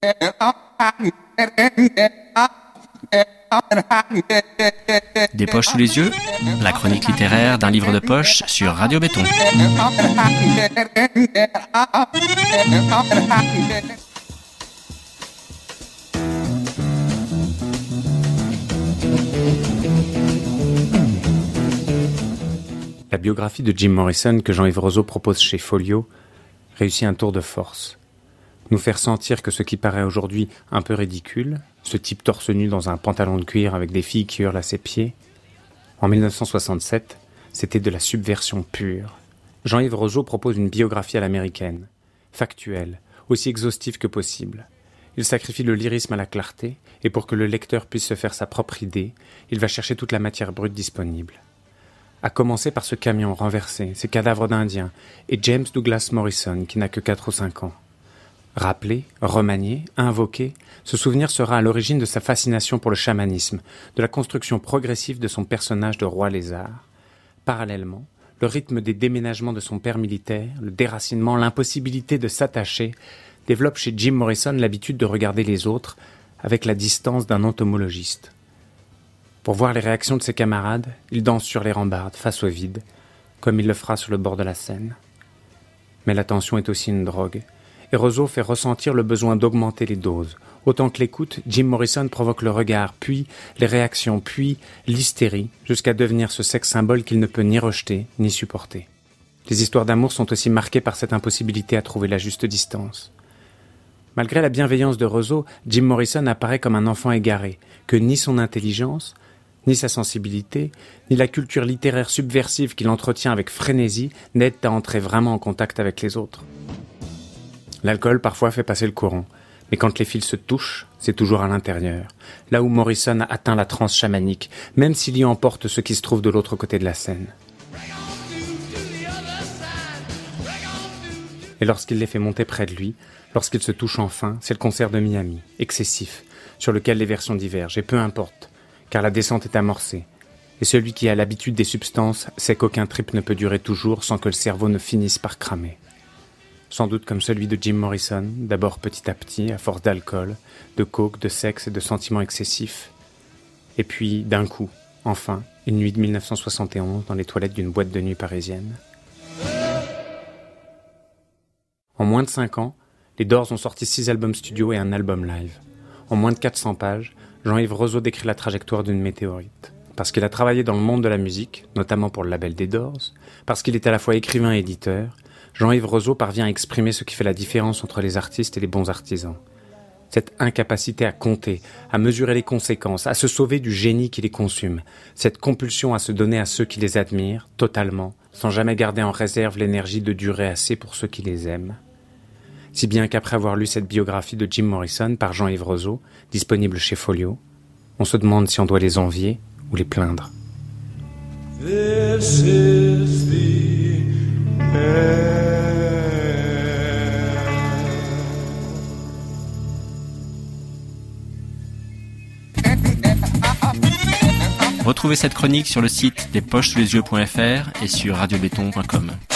Des poches sous les yeux, la chronique littéraire d'un livre de poche sur Radio Béton. La biographie de Jim Morrison que Jean-Yves Roseau propose chez Folio réussit un tour de force. Nous faire sentir que ce qui paraît aujourd'hui un peu ridicule, ce type torse nu dans un pantalon de cuir avec des filles qui hurlent à ses pieds, en 1967, c'était de la subversion pure. Jean-Yves Roseau propose une biographie à l'américaine, factuelle, aussi exhaustive que possible. Il sacrifie le lyrisme à la clarté, et pour que le lecteur puisse se faire sa propre idée, il va chercher toute la matière brute disponible. À commencer par ce camion renversé, ces cadavres d'Indiens, et James Douglas Morrison, qui n'a que 4 ou 5 ans. Rappelé, remanié, invoqué, ce souvenir sera à l'origine de sa fascination pour le chamanisme, de la construction progressive de son personnage de roi lézard. Parallèlement, le rythme des déménagements de son père militaire, le déracinement, l'impossibilité de s'attacher, développe chez Jim Morrison l'habitude de regarder les autres avec la distance d'un entomologiste. Pour voir les réactions de ses camarades, il danse sur les rambardes, face au vide, comme il le fera sur le bord de la Seine. Mais l'attention est aussi une drogue, et Roseau fait ressentir le besoin d'augmenter les doses. Autant que l'écoute, Jim Morrison provoque le regard, puis les réactions, puis l'hystérie, jusqu'à devenir ce sexe symbole qu'il ne peut ni rejeter, ni supporter. Les histoires d'amour sont aussi marquées par cette impossibilité à trouver la juste distance. Malgré la bienveillance de Roseau, Jim Morrison apparaît comme un enfant égaré, que ni son intelligence, ni sa sensibilité, ni la culture littéraire subversive qu'il entretient avec frénésie n'aident à entrer vraiment en contact avec les autres. L'alcool parfois fait passer le courant, mais quand les fils se touchent, c'est toujours à l'intérieur, là où Morrison a atteint la transe chamanique, même s'il y emporte ce qui se trouve de l'autre côté de la Seine. Et lorsqu'il les fait monter près de lui, lorsqu'ils se touchent enfin, c'est le concert de Miami, excessif, sur lequel les versions divergent, et peu importe, car la descente est amorcée. Et celui qui a l'habitude des substances sait qu'aucun trip ne peut durer toujours sans que le cerveau ne finisse par cramer. Sans doute comme celui de Jim Morrison, d'abord petit à petit, à force d'alcool, de coke, de sexe et de sentiments excessifs. Et puis, d'un coup, enfin, une nuit de 1971 dans les toilettes d'une boîte de nuit parisienne. En moins de 5 ans, les Doors ont sorti 6 albums studio et un album live. En moins de 400 pages, Jean-Yves Roseau décrit la trajectoire d'une météorite. Parce qu'il a travaillé dans le monde de la musique, notamment pour le label des Doors, parce qu'il est à la fois écrivain et éditeur, Jean-Yves Roseau parvient à exprimer ce qui fait la différence entre les artistes et les bons artisans. Cette incapacité à compter, à mesurer les conséquences, à se sauver du génie qui les consume, cette compulsion à se donner à ceux qui les admirent, totalement, sans jamais garder en réserve l'énergie de durer assez pour ceux qui les aiment. Si bien qu'après avoir lu cette biographie de Jim Morrison par Jean-Yves Roseau, disponible chez Folio, on se demande si on doit les envier ou les plaindre. This is the air. Retrouvez cette chronique sur le site despochessouslesyeux.fr et sur radiobéton.com.